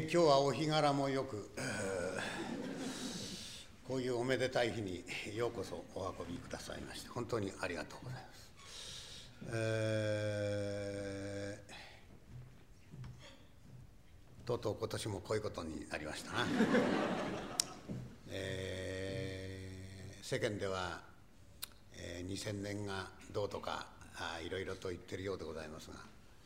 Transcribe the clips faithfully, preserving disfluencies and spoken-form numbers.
今日はお日柄もよく、こういうおめでたい日にようこそお運びくださいまして本当にありがとうございます。えー、とうとう今年もこういうことになりましたな。えー、世間では、えー、にせんねんがどうとかあいろいろと言ってるようでございますが、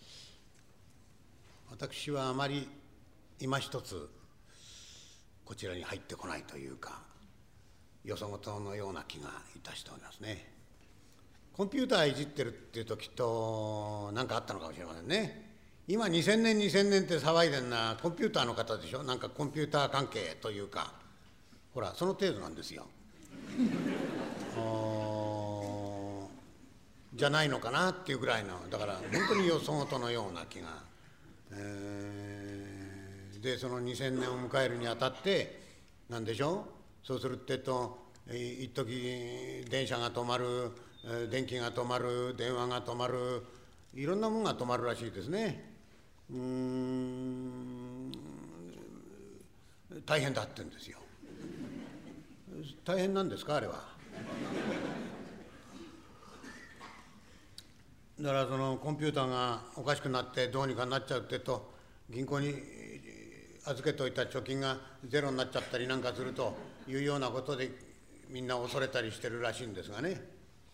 私はあまり今一つこちらに入ってこないというか、よそごとのような気がいたしておりますね。コンピューターいじってるっていうときっと何かあったのかもしれませんね。今にせんねんにせんねんって騒いでんなコンピューターの方でしょ。なんかコンピューター関係というか、ほらその程度なんですよ。じゃないのかなっていうぐらいの、だから本当によそごとのような気が、えー、でそのにせんねんを迎えるにあたってなんでしょう、そうするってと一時電車が止まる、電気が止まる、電話が止まる、いろんなものが止まるらしいですね。うーん大変だって言うんですよ。大変なんですかあれは。だからそのコンピューターがおかしくなってどうにかなっちゃうってと、銀行に預けておいた貯金がゼロになっちゃったりなんかするというようなことでみんな恐れたりしてるらしいんですがね。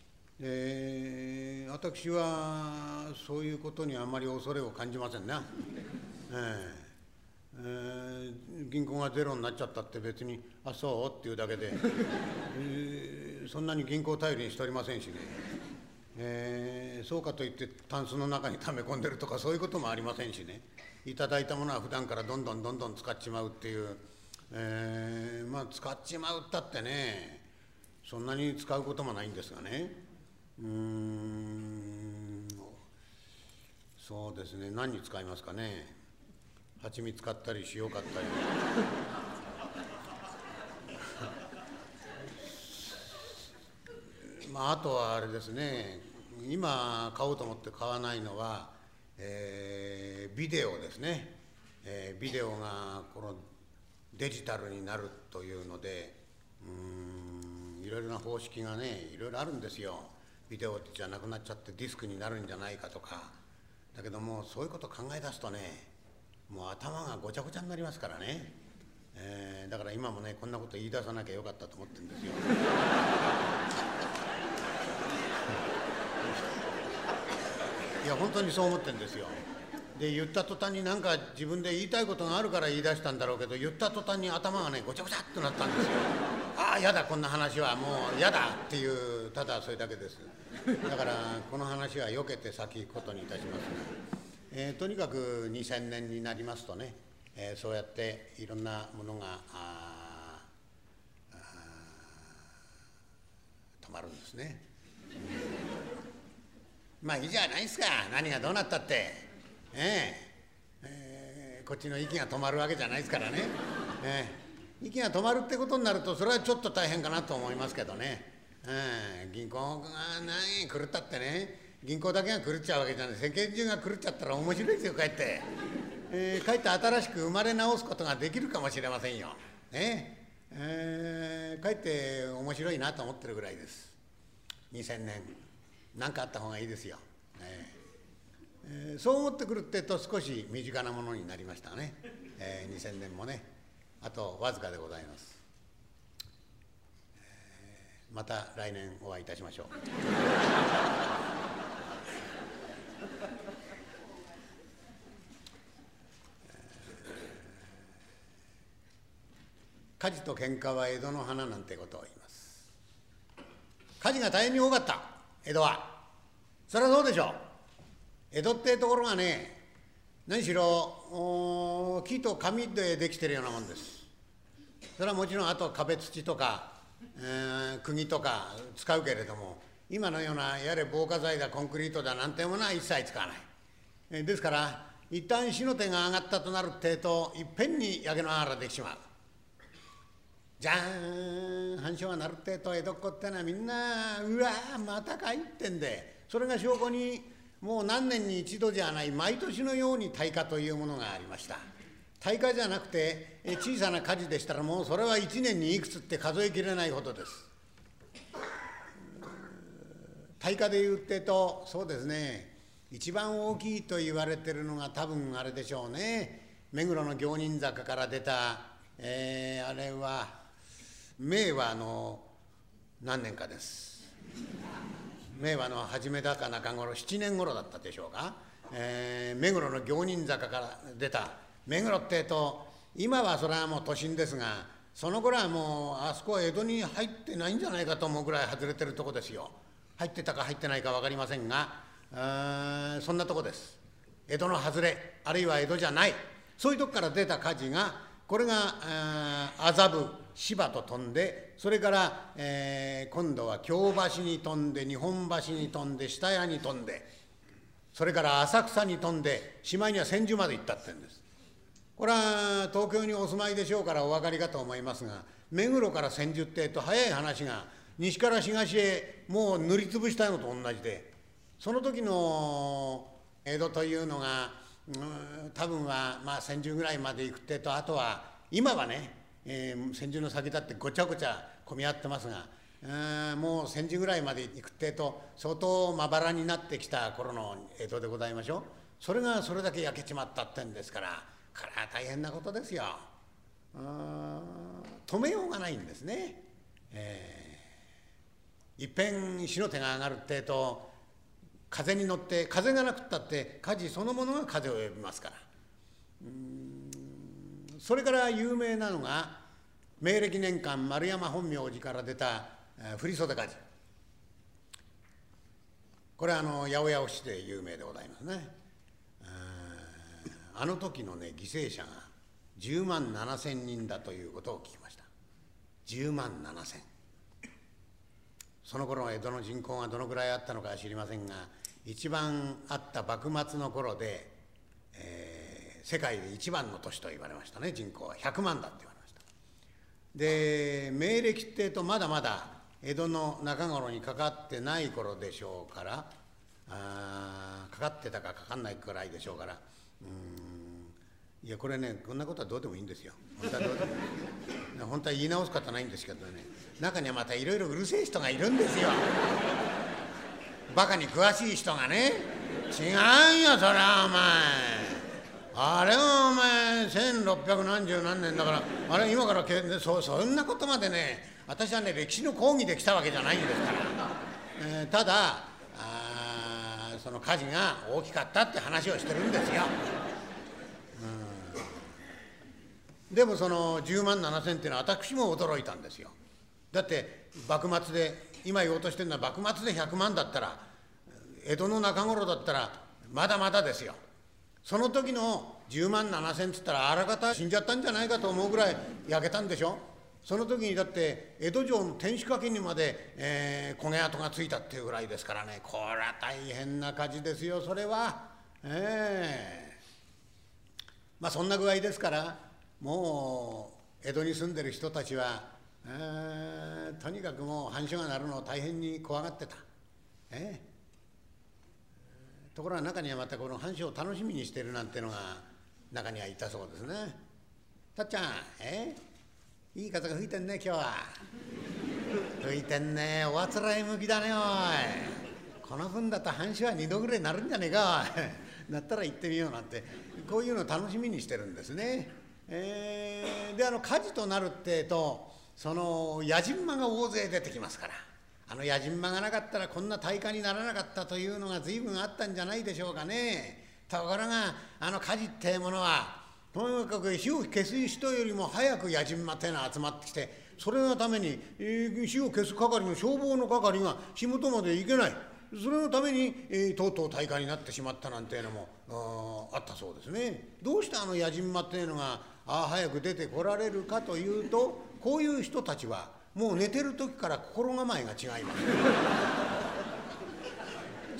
で私はそういうことにあまり恐れを感じませんな。えーえー、銀行がゼロになっちゃったって別に「あそう」っていうだけで、えー、そんなに銀行頼りにしておりませんしね。えー、そうかといってタンスの中に溜め込んでるとかそういうこともありませんしね。いただいたものは普段からどんどんどんどん使っちまうっていう、えー、まあ使っちまうったってねそんなに使うこともないんですがね。うーんそうですね、何に使いますかね。蜂蜜買ったり塩買ったりまああとはあれですね、今買おうと思って買わないのは、えー、ビデオですね。えー、ビデオがこのデジタルになるというので、うーんいろいろな方式がねいろいろあるんですよ。ビデオじゃなくなっちゃってディスクになるんじゃないかとか。だけどもそういうこと考え出すとねもう頭がごちゃごちゃになりますからね。えー、だから今もねこんなこと言い出さなきゃよかったと思ってるんですよ。いや本当にそう思ってるんですよ。で言った途端になんか自分で言いたいことがあるから言い出したんだろうけど、言った途端に頭がねごちゃごちゃっとなったんですよ。ああやだこんな話はもうやだっていうただそれだけです。だからこの話は避けて先行くことにいたします、ねえー、とにかくにせんねんになりますとね、えー、そうやっていろんなものがああ止まるんですね。まあいいじゃないですか、何がどうなったって、えーえー、こっちの息が止まるわけじゃないですからね、えー、息が止まるってことになるとそれはちょっと大変かなと思いますけどね、えー、銀行が何狂ったってね、銀行だけが狂っちゃうわけじゃない、世間中が狂っちゃったら面白いですよかえって、えー、かえって新しく生まれ直すことができるかもしれませんよ、ねえー、かえって面白いなと思ってるぐらいです。にせんねん何かあった方がいいですよ、えーえー、そう思ってくるってと少し身近なものになりましたね、えー、にせんねんもねあとわずかでございます、えー、また来年お会いいたしましょう。火事と喧嘩は江戸の花なんてことを言います。火事が大変に多かった江戸は。それはそうでしょう。江戸ってところがね何しろ木と紙でできてるようなもんです。それはもちろんあと壁土とか、えー、釘とか使うけれども、今のようなやれ防火剤だコンクリートだなんてものは一切使わない、えー、ですから一旦火の手が上がったとなるってえといっぺんに焼け野原できちまう。じゃーん繁盛がなるってえと江戸っ子ってのはみんなうわーまたかいってんで、それが証拠にもう何年に一度じゃない毎年のように大火というものがありました。 大火じゃなくて小さな火事でしたらもうそれはいちねんにいくつって数えきれないほどです。大火で言ってとそうですね、一番大きいと言われてるのが多分あれでしょうね。目黒の行人坂から出た、えー、あれは明和の何年かです。明和の初めだか中頃しちねん頃だったでしょうか。えー、目黒の行人坂から出た、目黒ってえと今はそれはもう都心ですが、その頃はもうあそこは江戸に入ってないんじゃないかと思うぐらい外れてるとこですよ。入ってたか入ってないか分かりませんが、あそんなとこです。江戸の外れ、あるいは江戸じゃない、そういうとこから出た火事が、これが麻布芝と飛んで、それから、えー、今度は京橋に飛んで、日本橋に飛んで、下屋に飛んで、それから浅草に飛んで、しまいには千住まで行ったってんです。これは東京にお住まいでしょうからお分かりかと思いますが、目黒から千住ってえと早い話が西から東へもう塗りつぶしたのと同じで、その時の江戸というのが、うん、多分はまあ千住ぐらいまで行くってと、あとは今はね、えー、千住の先だってごちゃごちゃ混み合ってますが、うん、もう千住ぐらいまで行くってと相当まばらになってきた頃の江戸でございましょう。それがそれだけ焼けちまったってんですから、これは大変なことですよ。あ止めようがないんですね。えーいっぺん火の手が上がるってえと風に乗って、風がなくったって火事そのものが風を呼びますから。うーんそれから有名なのが明暦年間丸山本明寺から出た振袖火事。これはあの八百屋市で有名でございますね。あの時のね犠牲者がじゅうまんななせんにんだということを聞きました。じゅうまんななせん。その頃の江戸の人口がどのくらいあったのかは知りませんが、一番あった幕末の頃で、えー、世界で一番の都市と言われましたね。人口はひゃくまんだって言われました。で明暦っていうとまだまだ江戸の中頃にかかってない頃でしょうから、あかかってたかかかんないくらいでしょうから、うーんいやこれね、こんなことはどうでもいいんですよ。本当はどうでも本当は言い直すことないんですけどね、中にはまたいろいろうるせえ人がいるんですよ。バカに詳しい人がね、違うよそれはお前、あれはお前せんろっぴゃくなんじゅうなんねんだから、あれ今からけそそんなことまでね、私はね歴史の講義で来たわけじゃないんですから、えー、ただあその火事が大きかったって話をしてるんですよ。でもそのじゅうまんななせんっていうのは私も驚いたんですよ。だって幕末で今言おうとしてるのは幕末でひゃくまんだったら、江戸の中頃だったらまだまだですよ。その時のじゅうまんななせんっつったらあらかた死んじゃったんじゃないかと思うぐらい焼けたんでしょ。その時にだって江戸城の天守掛にまで、えー、焦げ跡がついたっていうぐらいですからね、これは大変な火事ですよそれは。えー、まあそんな具合ですから、もう江戸に住んでる人たちは、えー、とにかくもう藩主がなるのを大変に怖がってた。えー、ところが中にはまたこの藩主を楽しみにしてるなんてのが中にはいたそうですね。たっちゃん、えー、いい風が吹いてんね今日は。吹いてんね、おあつらい向きだねおい。この分だと藩主は二度ぐらいになるんじゃねえかおい。なったら行ってみようなんて、こういうのを楽しみにしてるんですね。えー、であの火事となるってと、その野人馬が大勢出てきますから、あの野人馬がなかったらこんな大火にならなかったというのが随分あったんじゃないでしょうかね。ところがあの火事っていうものはとにかく火を消す人よりも早く野人馬っていうのが集まってきて、それのために、えー、火を消す係の消防の係が火元まで行けない、それのために、えー、とうとう大火になってしまったなんていうのも あ, あったそうですね。どうしてあの野人馬っていうのがああ早く出てこられるかというと、こういう人たちはもう寝てる時から心構えが違います。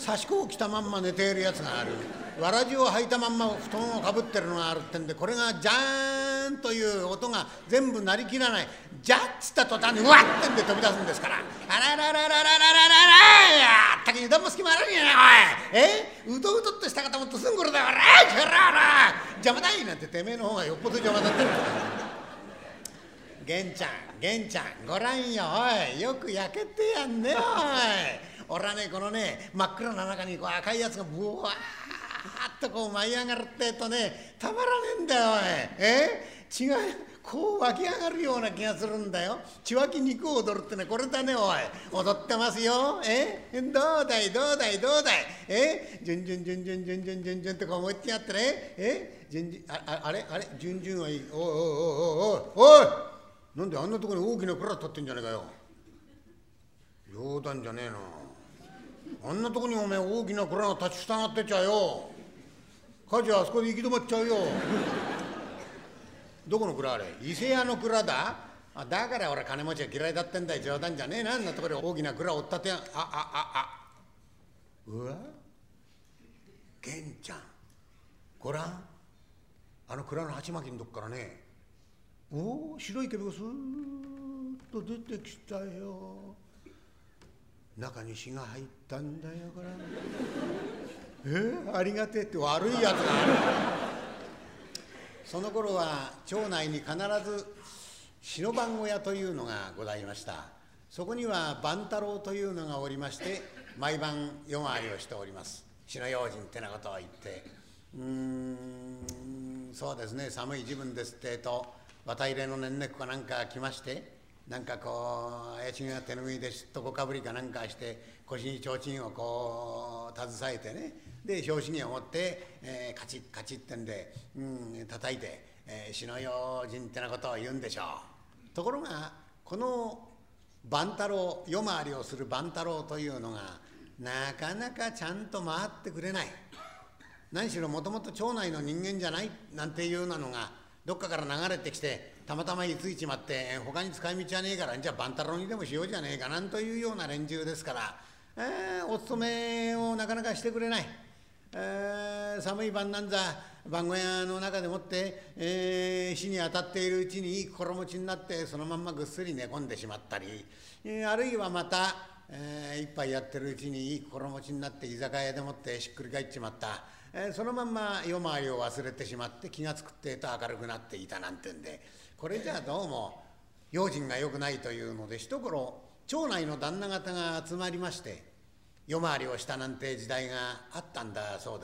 刺し子を着たまんま寝ているやつがある、わらじを履いたまんま布団をかぶってるのがあるってんで、これがジャーンという音が全部鳴りきらない、ジャッつった途端にうわっってんで飛び出すんですから、あらららららららららやったきに油断も隙もあらんやなおい。えうとうとっとした方もっとすんころだよ。おらこらおら邪魔だいなんててめえの方がよっぽど邪魔だってる。源ちゃん源ちゃんごらんよおい。よく焼けてやんねおい。俺はねこのね真っ暗な中にこう赤いやつがブワーッとこう舞い上がるってえとねたまらねえんだよおい。え血がこう湧き上がるような気がするんだよ。血湧き肉を踊るってねこれだねおい。踊ってますよ。えどうだいどうだいどうだい。えじゅんじゅんじゅんじゅんじゅんじゅんじゅんじゅんってこう思いってやってね。えじゅんじゅんあああれあれじゅんじゅんはいい。おいおいおいおいおいおいなんであんなとこに大きな蔵立ってんじゃねえかよ。冗談じゃねえな。あんなとこにおめえ大きな蔵が立ちふさがってちゃよ。火事はあそこで行き止まっちゃうよ。どこの蔵あれ。伊勢屋の蔵だ。あだから俺金持ちは嫌いだってんだよ。冗談じゃねえな。あんなところで大きな蔵を追ったてやん。ああああうわ源ちゃんごらんあの蔵の鉢巻きのとこからねおお白い毛がスーッと出てきたよ。中に火が入ったんだよこれ。えありがてえって悪いやつがある。その頃は町内に必ず篠番小屋というのがございました。そこには番太郎というのがおりまして毎晩夜回りをしております。篠用心ってなことを言ってうーんそうですね寒い時分ですってえと綿入れのねんねっこかなんか来ましてなんかこう怪しげな手ぬぐいでしっとこかぶりかなんかして腰に提灯をこう携えてねで拍子木を持って、えー、カチッカチッってんで、うん、叩いて、えー、篠用心ってなことを言うんでしょう。ところがこの番太郎夜回りをする番太郎というのがなかなかちゃんと回ってくれない。何しろもともと町内の人間じゃないなんていうなのがどっかから流れてきてたまたま居ついちまって他に使い道はねえからじゃあ番太郎にでもしようじゃねえかなんというような連中ですから、えー、お勤めをなかなかしてくれない。えー、寒い晩なんざ番小屋の中でもって、えー、火に当たっているうちにいい心持ちになってそのまんまぐっすり寝込んでしまったり、えー、あるいはまた、えー、一杯やってるうちにいい心持ちになって居酒屋でもってしっくり返っちまった、えー、そのまんま夜回りを忘れてしまって気が付くってえと明るくなっていたなんてんでこれじゃあどうも用心が良くないというので一頃町内の旦那方が集まりまして夜回りをしたなんて時代があったんだそうで